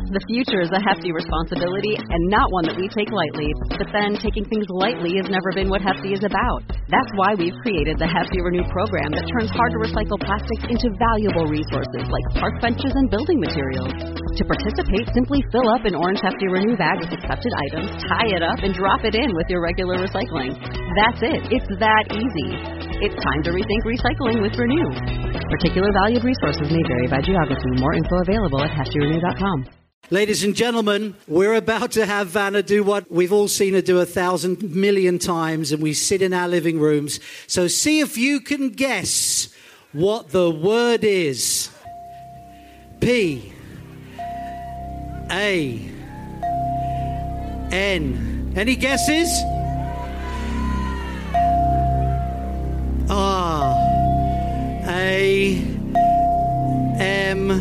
The future is a hefty responsibility and not one that we take lightly. But then, taking things lightly has never been what Hefty is about. That's why we've created the Hefty Renew program that turns hard-to-recycle plastics into valuable resources like park benches and building materials. To participate, simply fill up an orange Hefty Renew bag with accepted items, tie it up, and drop it in with your regular recycling. That's it. It's that easy. It's time to rethink recycling with Renew. Particular valued resources may vary by geography. More info available at heftyrenew.com. Ladies and gentlemen, we're about to have Vanna do what we've all seen her do 1,000 million times, and we sit in our living rooms. So see if you can guess what the word is. P A N. Any guesses? R A M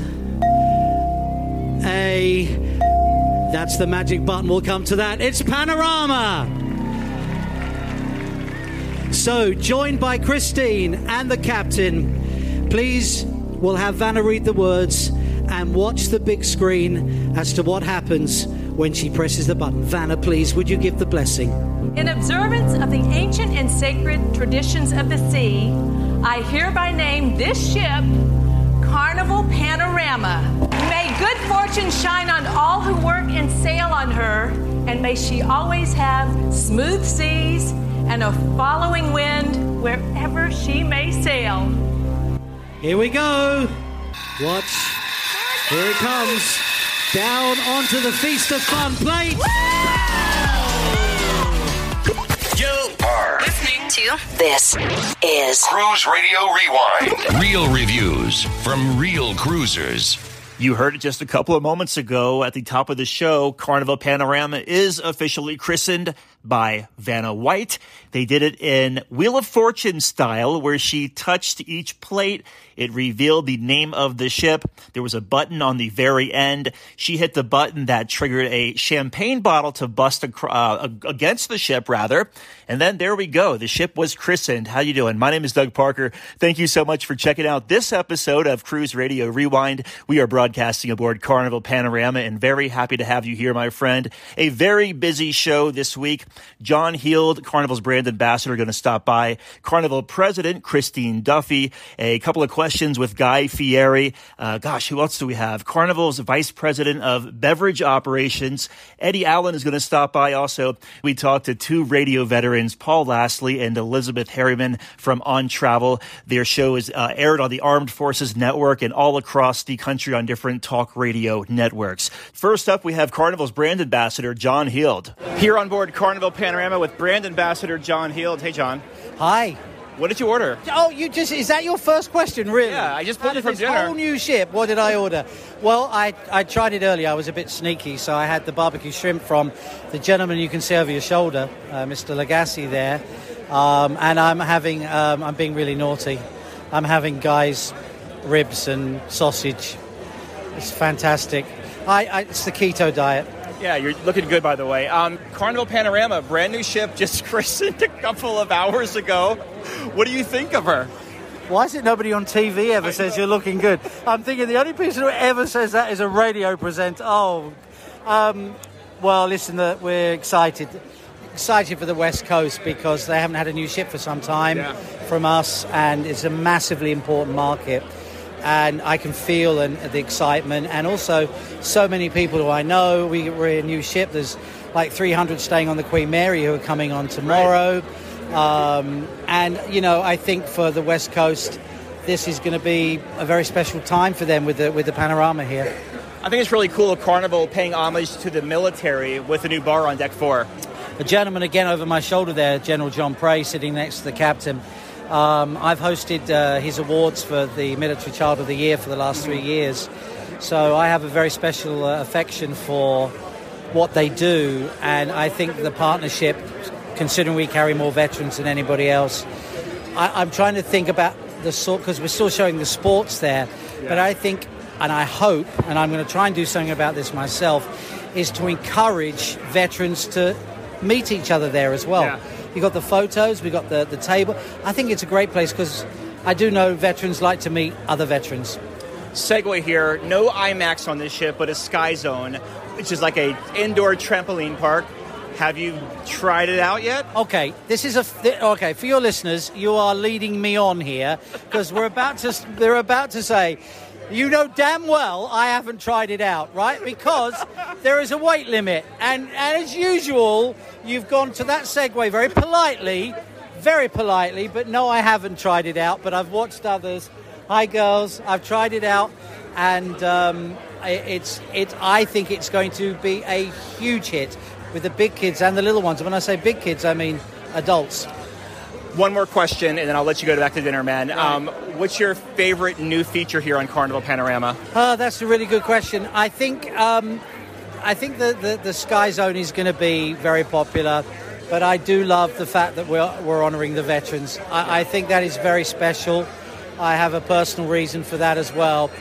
A. That's the magic button. We'll come to that. It's Panorama. So, joined by Christine and the captain, please, we'll have Vanna read the words and watch the big screen as to what happens when she presses the button. Vanna, please, would you give the blessing? In observance of the ancient and sacred traditions of the sea, I hereby name this ship Carnival Panorama. May good fortune shine on all who work and sail on her, and may she always have smooth seas and a following wind wherever she may sail. Here we go. Watch. Here it comes. Down onto the Feast of Fun plate. You are listening to This is Cruise Radio Rewind. Real reviews from real cruisers. You heard it just a couple of moments ago at the top of the show. Carnival Panorama is officially christened by Vanna White. They did it in Wheel of Fortune style, where she touched each plate. It revealed the name of the ship. There was a button on the very end. She hit the button that triggered a champagne bottle to bust against the ship, rather. And then there we go. The ship was christened. How you doing? My name is Doug Parker. Thank you so much for checking out this episode of Cruise Radio Rewind. We are broadcasting aboard Carnival Panorama and very happy to have you here, my friend. A very busy show this week. John Heald, Carnival's brand ambassador, going to stop by. Carnival President Christine Duffy. A couple of questions with Guy Fieri. Who else do we have? Carnival's Vice President of Beverage Operations, Eddie Allen, is going to stop by also. We talked to two radio veterans, Paul Lastly and Elizabeth Harriman from On Travel. Their show is aired on the Armed Forces Network and all across the country on different talk radio networks. First up, we have Carnival's brand ambassador, John Heald. Here on board Carnival Panorama with brand ambassador John Heald. Hey, John. Hi. What did you order? Oh, is that your first question, really? Yeah, I just pulled it from dinner. This whole new ship, what did I order? Well, I tried it earlier. I was a bit sneaky, so I had the barbecue shrimp from the gentleman you can see over your shoulder, Mr. Lagasse there. And I'm being really naughty. I'm having Guy's ribs and sausage. It's fantastic. It's the keto diet. Yeah, you're looking good, by the way. Carnival Panorama, brand new ship, just christened a couple of hours ago. What do you think of her? Why is it nobody on TV ever says you're looking good? I'm thinking the only person who ever says that is a radio presenter. Well, listen, we're excited for the West Coast because they haven't had a new ship for some time from us, and it's a massively important market. And I can feel the excitement, and also so many people who I know. We're a new ship. There's like 300 staying on the Queen Mary who are coming on tomorrow. And, I think for the West Coast, this is going to be a very special time for them with the panorama here. I think it's really cool, Carnival paying homage to the military with a new bar on Deck 4. A gentleman, again, over my shoulder there, General John Prey, sitting next to the captain. I've hosted his awards for the Military Child of the Year for the last 3 years. So I have a very special affection for what they do. And I think the partnership, considering we carry more veterans than anybody else, I'm trying to think about the sort, because we're still showing the sports there. Yeah. But I think, and I hope, and I'm going to try and do something about this myself, is to encourage veterans to meet each other there as well. Yeah. We got the photos, we got the table. I think it's a great place because I do know veterans like to meet other veterans. segue here. No IMAX on this ship, but a Sky Zone, which is like a indoor trampoline park. Have you tried it out yet? Okay, this is okay for your listeners. You are leading me on here because they're about to say, you know damn well I haven't tried it out, right? Because there is a weight limit, and as usual, you've gone to that segue very politely, but no, I haven't tried it out, but I've watched others. Hi, girls. I've tried it out, and I think it's going to be a huge hit with the big kids and the little ones. And when I say big kids, I mean adults. One more question, and then I'll let you go back to dinner, man. Right. What's your favorite new feature here on Carnival Panorama? That's a really good question. I think the Sky Zone is going to be very popular. But I do love the fact that we're honouring the veterans. I think that is very special. I have a personal reason for that as well.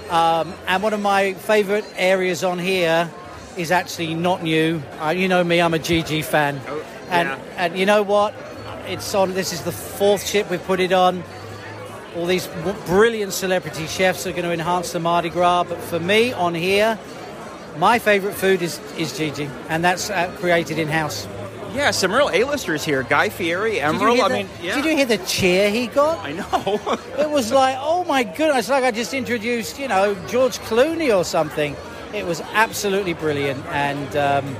And one of my favourite areas on here is actually not new. You know me, I'm a GG fan. Oh, yeah. And you know what? It's on. This is the 4th ship we've put it on. All these brilliant celebrity chefs are going to enhance the Mardi Gras. But for me, on here, my favourite food is Gigi. And that's created in-house. Yeah, some real A-listers here. Guy Fieri, Emerald. Did you hear the cheer he got? I know. It was like, oh my goodness, like I just introduced, George Clooney or something. It was absolutely brilliant, and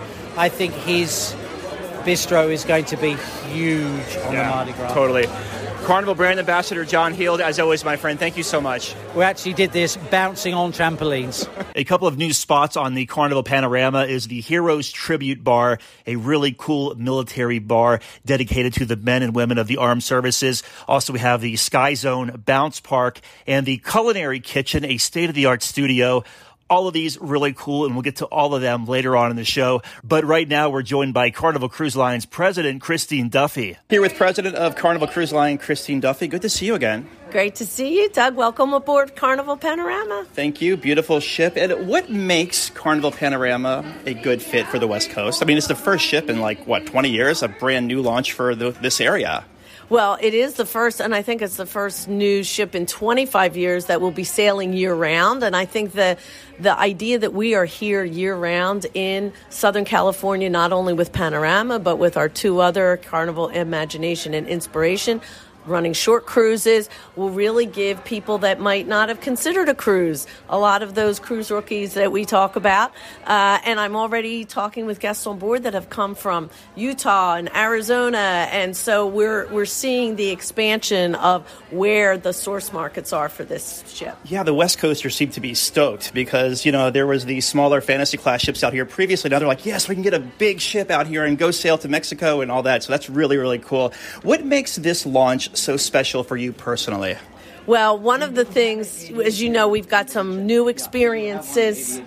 I think his bistro is going to be huge on the Mardi Gras. Totally. Carnival brand ambassador John Heald, as always, my friend, thank you so much. We actually did this bouncing on trampolines. A couple of new spots on the Carnival Panorama is the Heroes Tribute Bar, a really cool military bar dedicated to the men and women of the armed services. Also, we have the Sky Zone Bounce Park and the Culinary Kitchen, a state-of-the-art studio. All of these really cool, and we'll get to all of them later on in the show. But right now, we're joined by Carnival Cruise Line's president, Christine Duffy. Here with president of Carnival Cruise Line, Christine Duffy. Good to see you again. Great to see you, Doug. Welcome aboard Carnival Panorama. Thank you. Beautiful ship. And what makes Carnival Panorama a good fit for the West Coast? I mean, it's the first ship in 20 years, a brand new launch for this area. Well, it is the first, and I think it's the first new ship in 25 years that will be sailing year-round. And I think the idea that we are here year-round in Southern California, not only with Panorama, but with our 2 other, Carnival Imagination and Inspiration, running short cruises, will really give people that might not have considered a cruise, a lot of those cruise rookies that we talk about. And I'm already talking with guests on board that have come from Utah and Arizona. And so we're seeing the expansion of where the source markets are for this ship. Yeah, the West Coasters seem to be stoked because, there was the smaller fantasy class ships out here previously. Now they're like, yes, we can get a big ship out here and go sail to Mexico and all that. So that's really, really cool. What makes this launch so special for you personally? Well, one of the things, as you know, we've got some new experiences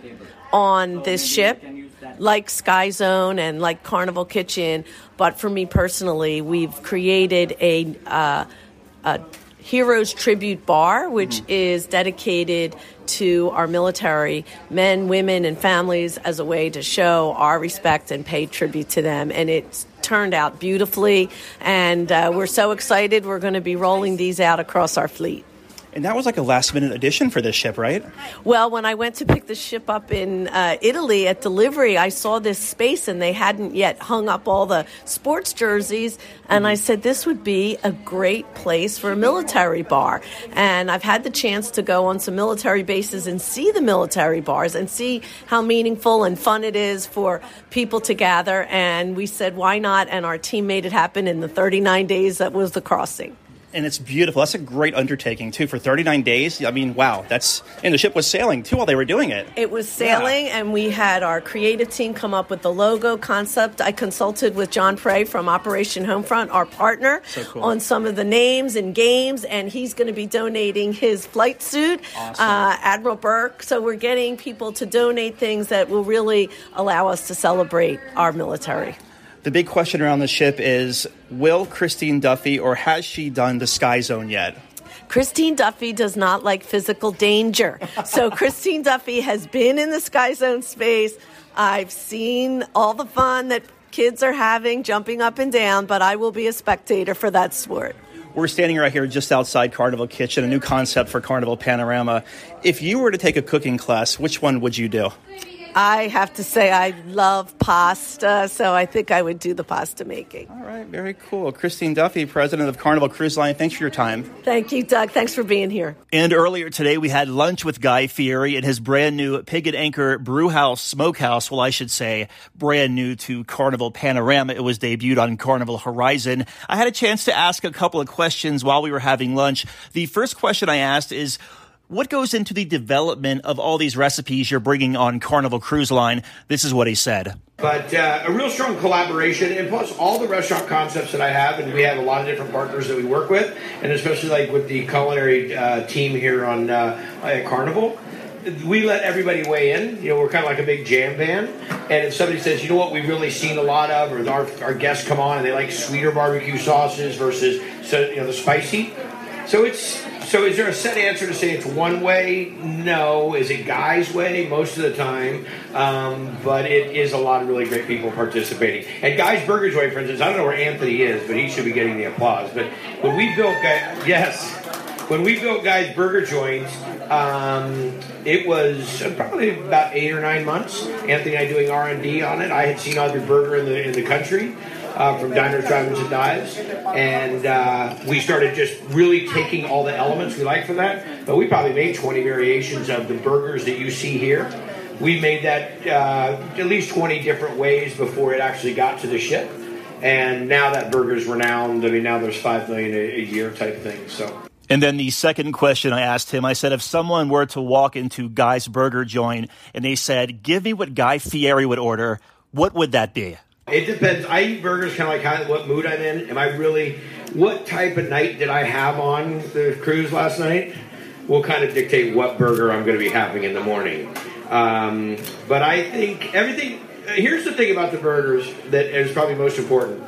on this ship, like Sky Zone and like Carnival Kitchen. But for me personally, we've created a Heroes Tribute Bar, which is dedicated to our military men, women, and families as a way to show our respect and pay tribute to them. And it's turned out beautifully, and we're so excited. We're going to be rolling these out across our fleet. And that was like a last-minute addition for this ship, right? Well, when I went to pick the ship up in Italy at delivery, I saw this space, and they hadn't yet hung up all the sports jerseys. And I said, this would be a great place for a military bar. And I've had the chance to go on some military bases and see the military bars and see how meaningful and fun it is for people to gather. And we said, why not? And our team made it happen in the 39 days that was the crossing. And it's beautiful. That's a great undertaking, too, for 39 days. I mean, wow. And the ship was sailing, too, while they were doing it. It was sailing, and we had our creative team come up with the logo concept. I consulted with John Prey from Operation Homefront, our partner, on some of the names and games, and he's going to be donating his flight suit, Admiral Burke. So we're getting people to donate things that will really allow us to celebrate our military. The big question around the ship is, will Christine Duffy, or has she done the Sky Zone yet? Christine Duffy does not like physical danger. So Christine Duffy has been in the Sky Zone space. I've seen all the fun that kids are having, jumping up and down, but I will be a spectator for that sport. We're standing right here just outside Carnival Kitchen, a new concept for Carnival Panorama. If you were to take a cooking class, which one would you do? I have to say I love pasta, so I think I would do the pasta making. All right, very cool. Christine Duffy, president of Carnival Cruise Line, thanks for your time. Thank you, Doug. Thanks for being here. And earlier today, we had lunch with Guy Fieri at his brand new Pig and Anchor Brewhouse Smokehouse. Well, I should say brand new to Carnival Panorama. It was debuted on Carnival Horizon. I had a chance to ask a couple of questions while we were having lunch. The first question I asked is, what goes into the development of all these recipes you're bringing on Carnival Cruise Line? This is what he said. But a real strong collaboration, and plus all the restaurant concepts that I have, and we have a lot of different partners that we work with, and especially like with the culinary team here on at Carnival. We let everybody weigh in. You know, we're kind of like a big jam band. And if somebody says, you know what, we've really seen a lot of, or our guests come on and they like sweeter barbecue sauces versus the spicy. So is there a set answer to say it's one way? No. Is it Guy's way? Most of the time. But it is a lot of really great people participating. And Guy's Burger Joint, for instance, I don't know where Anthony is, but he should be getting the applause. But when we built Guy's Burger Joint, it was probably about 8 or 9 months. Anthony and I doing R&D on it. I had seen every burger in the country. From diners, drive-ins, and dives, and we started just really taking all the elements we like from that. But we probably made 20 variations of the burgers that you see here. We made that at least 20 different ways before it actually got to the ship, and now that burger's renowned. I mean, now there's 5 million a year type thing. So. And then the second question I asked him, I said, if someone were to walk into Guy's Burger Joint and they said, give me what Guy Fieri would order, what would that be? It depends. I eat burgers kind of like what mood I'm in. What type of night did I have on the cruise last night will kind of dictate what burger I'm going to be having in the morning. But I think everything, here's the thing about the burgers that is probably most important.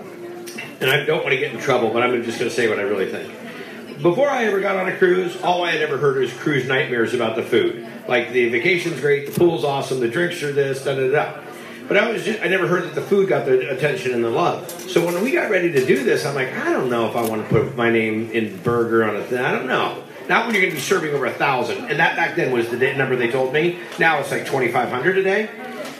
And I don't want to get in trouble, but I'm just going to say what I really think. Before I ever got on a cruise, all I had ever heard was cruise nightmares about the food. Like the vacation's great, the pool's awesome, the drinks are this, da-da-da. But I never heard that the food got the attention and the love. So when we got ready to do this, I'm like, I don't know if I want to put my name in burger on a thing. I don't know. Not when you're going to be serving over 1,000. And that back then was the number they told me. Now it's like 2,500 a day.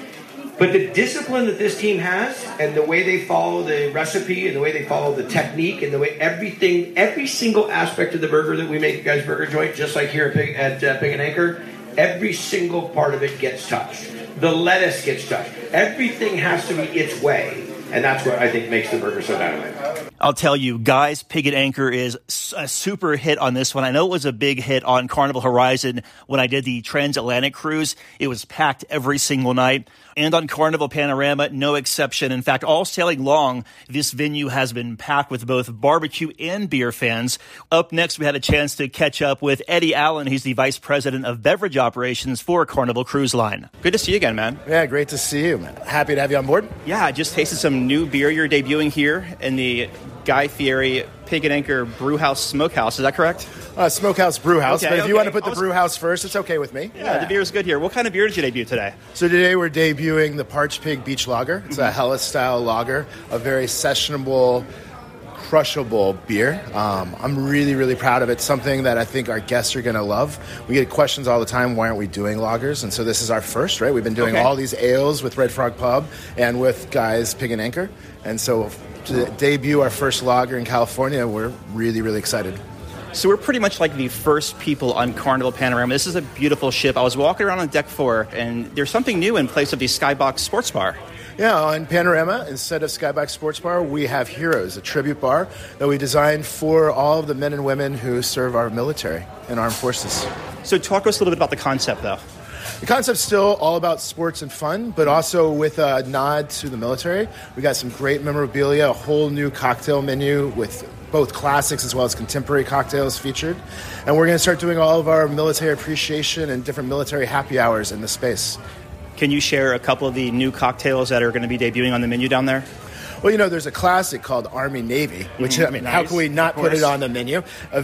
But the discipline that this team has, and the way they follow the recipe, and the way they follow the technique, and the way every single aspect of the burger that we make at Guy's Burger Joint, just like here at Pig and Anchor, every single part of it gets touched. The lettuce gets touched. Everything has to be its way. And that's what I think makes the burger so dynamite. I'll tell you, Guy's Pig and Anchor is a super hit on this one. I know it was a big hit on Carnival Horizon when I did the transatlantic cruise. It was packed every single night. And on Carnival Panorama, no exception. In fact, all sailing long, this venue has been packed with both barbecue and beer fans. Up next, we had a chance to catch up with Eddie Allen. He's the Vice President of Beverage Operations for Carnival Cruise Line. Good to see you again, man. Yeah, great to see you, man. Happy to have you on board. Yeah, I just tasted some new beer you're debuting here in the Guy Fieri Pig and Anchor Brewhouse Smokehouse. Is that correct? Smokehouse Brewhouse. Okay, but if you want to put the Brewhouse first, it's okay with me. Yeah, the beer is good here. What kind of beer did you debut today? So today we're debuting the Parched Pig Beach Lager. It's a Helles-style lager, a very sessionable, crushable beer. I'm really, really proud of it. Something that I think our guests are going to love. We get questions all the time, why aren't we doing lagers? And so this is our first, right? We've been doing all these ales with Red Frog Pub and with Guy's Pig and Anchor. And so to debut our first lager in California, we're really, really excited. So we're pretty much like the first people on Carnival Panorama. This is a beautiful ship. I was walking around on Deck 4, and there's something new in place of the Skybox Sports Bar. Yeah, on Panorama, instead of Skybox Sports Bar, we have Heroes, a tribute bar that we designed for all of the men and women who serve our military and armed forces. So talk to us a little bit about the concept, though. The concept's still all about sports and fun, but also with a nod to the military. We got some great memorabilia, a whole new cocktail menu with both classics as well as contemporary cocktails featured. And we're going to start doing all of our military appreciation and different military happy hours in the space. Can you share a couple of the new cocktails that are going to be debuting on the menu down there? Well, there's a classic called Army Navy, which, how can we not put it on the menu?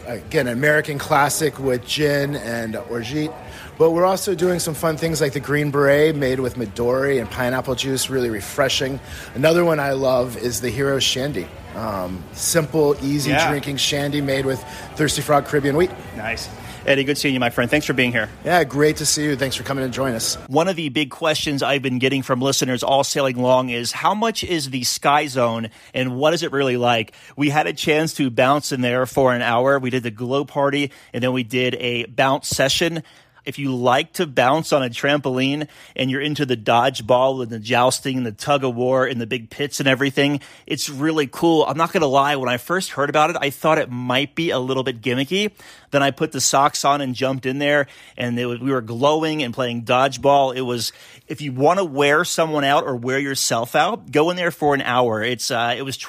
again, an American classic with gin and orgeat. But we're also doing some fun things like the Green Beret made with Midori and pineapple juice, really refreshing. Another one I love is the Hero Shandy. Simple, easy drinking shandy made with Thirsty Frog Caribbean wheat. Nice. Eddie, good seeing you, my friend. Thanks for being here. Yeah, great to see you. Thanks for coming and join us. One of the big questions I've been getting from listeners all sailing long is how much is the Sky Zone and what is it really like? We had a chance to bounce in there for an hour. We did the glow party and then we did a bounce session. If you like to bounce on a trampoline and you're into the dodgeball and the jousting and the tug of war and the big pits and everything, it's really cool. I'm not going to lie. When I first heard about it, I thought it might be a little bit gimmicky. Then I put the socks on and jumped in there, and we were glowing and playing dodgeball. It was, if you want to wear someone out or wear yourself out, go in there for an hour. It was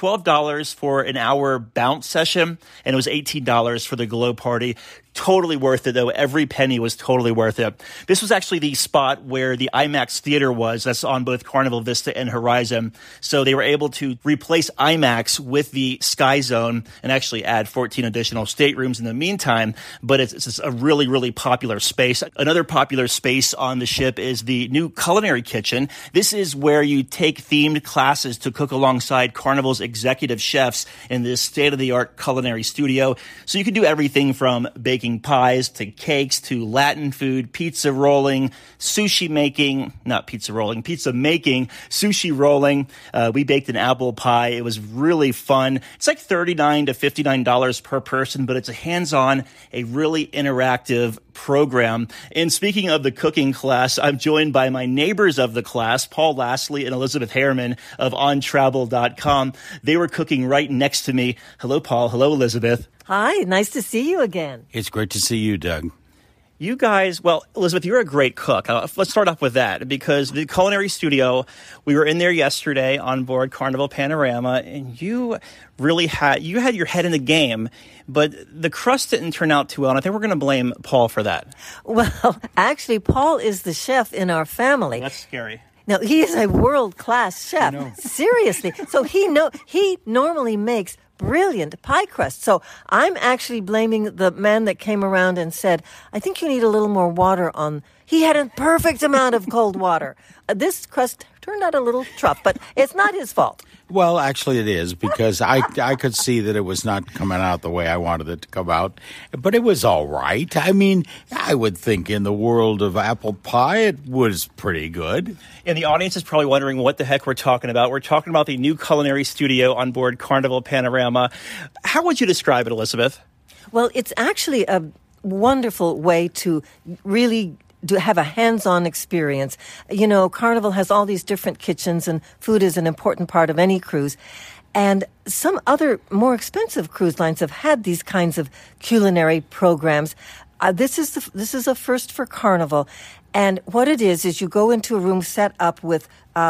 $12 for an hour bounce session, and it was $18 for the glow party. Totally worth it, though. Every penny was totally worth it. This was actually the spot where the IMAX theater was. That's on both Carnival Vista and Horizon. So they were able to replace IMAX with the Sky Zone and actually add 14 additional staterooms in the meantime. But it's a really, really popular space. Another popular space on the ship is the new culinary kitchen. This is where you take themed classes to cook alongside Carnival's executive chefs in this state-of-the-art culinary studio. So you can do everything from baking pies to cakes to Latin food, pizza rolling, sushi making, pizza making, sushi rolling. We baked an apple pie. It was really fun. It's like $39 to $59 per person, but it's a hands-on, a really interactive program. And speaking of the cooking class, I'm joined by my neighbors of the class, Paul Lastly and Elizabeth Harriman of OnTravel.com. They were cooking right next to me. Hello, Paul. Hello, Elizabeth. Hi, nice to see you again. It's great to see you, Doug. You guys, well, Elizabeth, you're a great cook. Let's start off with that, because the culinary studio, we were in there yesterday on board Carnival Panorama, and you really had your head in the game, but the crust didn't turn out too well, and I think we're going to blame Paul for that. Well, actually, Paul is the chef in our family. That's scary. Now, he is a world-class chef. Seriously. So he normally makes brilliant pie crust. So I'm actually blaming the man that came around and said, I think you need a little more water on. He had a perfect amount of cold water. This crust turned out a little tough, but it's not his fault. Well, actually it is, because I could see that it was not coming out the way I wanted it to come out. But it was all right. I mean, I would think in the world of apple pie, it was pretty good. And the audience is probably wondering what the heck we're talking about. We're talking about the new culinary studio on board Carnival Panorama. How would you describe it, Elizabeth? Well, it's actually a wonderful way to really have a hands-on experience. You know, Carnival has all these different kitchens, and food is an important part of any cruise. And some other more expensive cruise lines have had these kinds of culinary programs. This is a first for Carnival. And what it is you go into a room set up with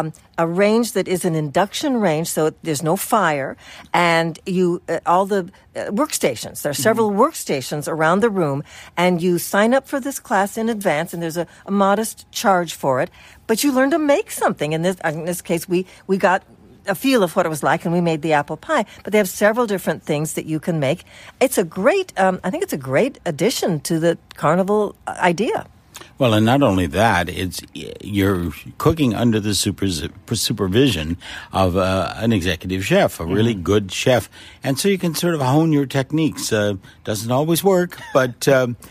a range that is an induction range, so there's no fire, and all the workstations. There are several workstations around the room, and you sign up for this class in advance, and there's a modest charge for it. But you learn to make something. In this case, we got a feel of what it was like, and we made the apple pie. But they have several different things that you can make. It's a great, I think it's a great addition to the Carnival idea. Well, and not only that, you're cooking under the supervision of an executive chef, a really good chef, and so you can sort of hone your techniques. Doesn't always work, but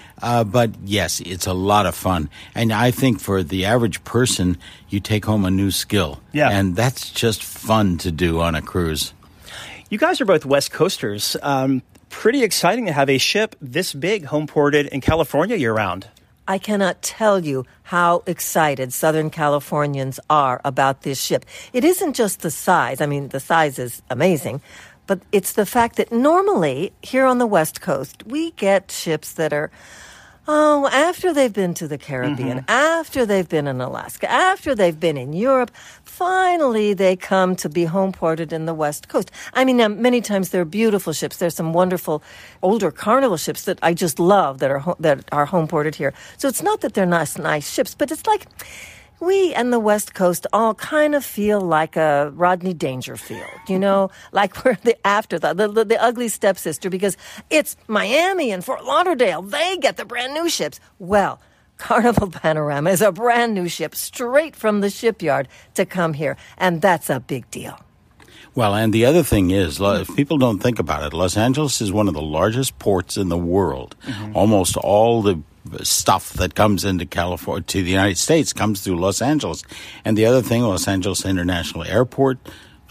yes, it's a lot of fun. And I think for the average person, you take home a new skill, and that's just fun to do on a cruise. You guys are both West Coasters. Pretty exciting to have a ship this big home ported in California year-round. I cannot tell you how excited Southern Californians are about this ship. It isn't just the size. I mean, the size is amazing, but it's the fact that normally here on the West Coast, we get ships that are, after they've been to the Caribbean, after they've been in Alaska, after they've been in Europe, finally they come to be home ported in the West Coast. I mean, many times they're beautiful ships. There's some wonderful older Carnival ships that I just love that are home ported here. So it's not that they're not nice ships, but it's like we and the West Coast all kind of feel like a Rodney Dangerfield, like we're the afterthought, the ugly stepsister, because it's Miami and Fort Lauderdale. They get the brand new ships. Well, Carnival Panorama is a brand new ship straight from the shipyard to come here, and that's a big deal. Well, and the other thing is, if people don't think about it, Los Angeles is one of the largest ports in the world. Mm-hmm. Almost all the stuff that comes into California to the United States comes through Los Angeles. And the other thing, Los Angeles International Airport,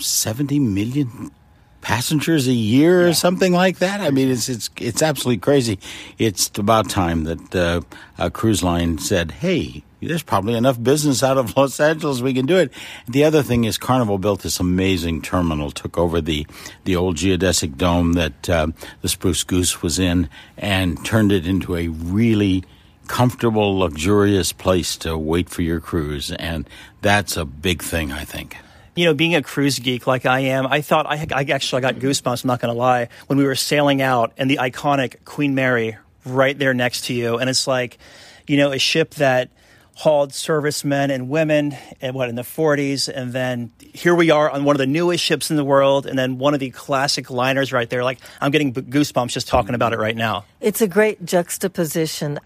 70 million passengers a year or something like that. I mean, it's absolutely crazy. It's about time that a cruise line said, hey, there's probably enough business out of Los Angeles, we can do it. The other thing is Carnival built this amazing terminal, took over the old geodesic dome that the Spruce Goose was in, and turned it into a really comfortable, luxurious place to wait for your cruise. And that's a big thing, I think. Being a cruise geek like I am, I thought I actually got goosebumps, I'm not going to lie, when we were sailing out and the iconic Queen Mary right there next to you. And it's like, a ship that hauled servicemen and women in the 40s, and then here we are on one of the newest ships in the world, and then one of the classic liners right there. Like, I'm getting goosebumps just talking about it right now. It's a great juxtaposition.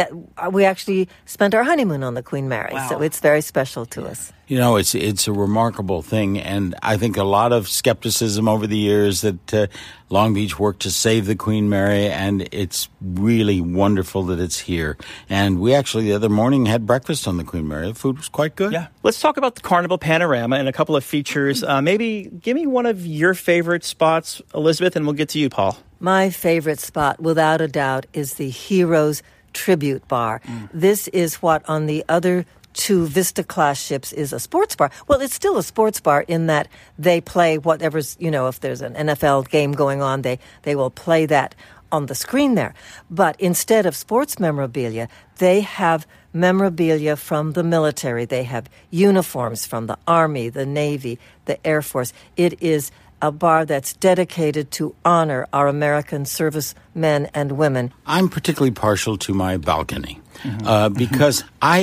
We actually spent our honeymoon on the Queen Mary, wow. So it's very special to us. It's a remarkable thing, and I think a lot of skepticism over the years that Long Beach worked to save the Queen Mary, and it's really wonderful that it's here. And we actually the other morning had breakfast on the Queen Mary. The food was quite good. Yeah. Let's talk about the Carnival Panorama and a couple of features. Maybe give me one of your favorite spots, Elizabeth, and we'll get to you, Paul. My favorite spot, without a doubt, is the Heroes Tribute Bar. This is what on the other two Vista-class ships is a sports bar. Well, it's still a sports bar in that they play whatever's, if there's an NFL game going on, they will play that on the screen there. But instead of sports memorabilia, they have memorabilia from the military. They have uniforms from the Army, the Navy, the Air Force. It is a bar that's dedicated to honor our American servicemen and women. I'm particularly partial to my balcony because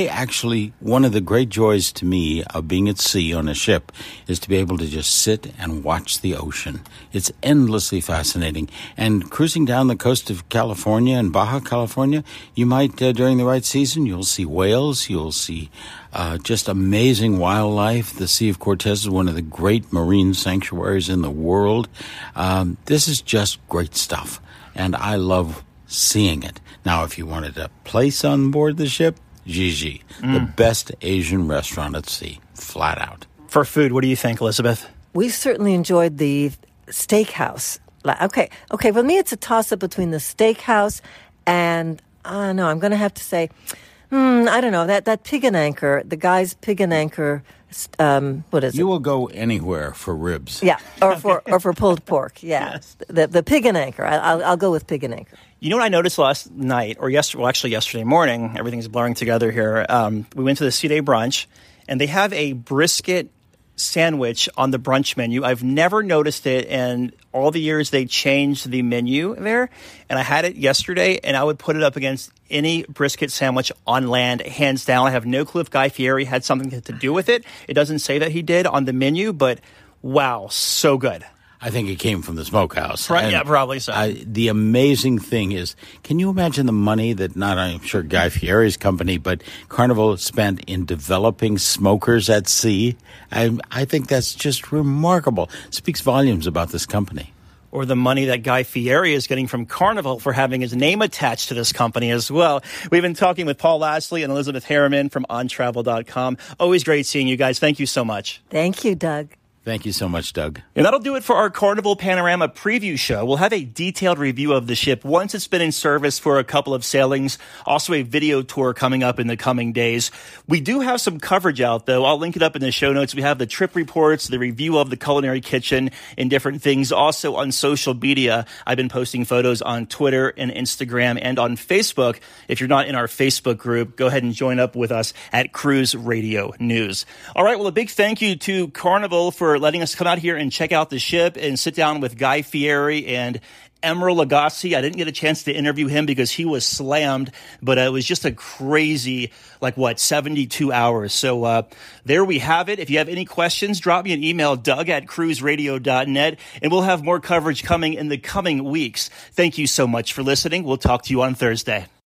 one of the great joys to me of being at sea on a ship is to be able to just sit and watch the ocean. It's endlessly fascinating. And cruising down the coast of California and Baja California, you might, during the right season, you'll see whales, you'll see just amazing wildlife. The Sea of Cortez is one of the great marine sanctuaries in the world. This is just great stuff, and I love seeing it. Now, if you wanted a place on board the ship, Gigi, the best Asian restaurant at sea, flat out. For food, what do you think, Elizabeth? We certainly enjoyed the steakhouse. Okay, for me it's a toss-up between the steakhouse and, I'm going to have to say, I don't know, that Pig and Anchor, the guy's Pig and Anchor, what is it? You will go anywhere for ribs. Yeah, or for pulled pork, yeah. Yes. The Pig and Anchor, I'll go with Pig and Anchor. You know what I noticed last night, or yesterday morning, everything's blurring together here, we went to the C-Day brunch, and they have a brisket sandwich on the brunch menu. I've never noticed it in all the years they changed the menu there. And I had it yesterday, and I would put it up against any brisket sandwich on land, hands down. I have no clue if Guy Fieri had something to do with it. It doesn't say that he did on the menu, but wow, so good. I think it came from the smokehouse. Right, yeah, probably so. The amazing thing is, can you imagine the money that not, I'm sure, Guy Fieri's company, but Carnival spent in developing smokers at sea? I think that's just remarkable. It speaks volumes about this company. Or the money that Guy Fieri is getting from Carnival for having his name attached to this company as well. We've been talking with Paul Lashley and Elizabeth Harriman from OnTravel.com. Always great seeing you guys. Thank you so much. Thank you, Doug. Thank you so much, Doug. And that'll do it for our Carnival Panorama preview show. We'll have a detailed review of the ship once it's been in service for a couple of sailings. Also a video tour coming up in the coming days. We do have some coverage out, though. I'll link it up in the show notes. We have the trip reports, the review of the culinary kitchen, and different things. Also on social media, I've been posting photos on Twitter and Instagram and on Facebook. If you're not in our Facebook group, go ahead and join up with us at Cruise Radio News. All right, well, a big thank you to Carnival for letting us come out here and check out the ship and sit down with Guy Fieri and Emeril Lagasse. I didn't get a chance to interview him because he was slammed, but it was just a crazy, 72 hours. So there we have it. If you have any questions, drop me an email, doug@cruiseradio.net, and we'll have more coverage coming in the coming weeks. Thank you so much for listening. We'll talk to you on Thursday.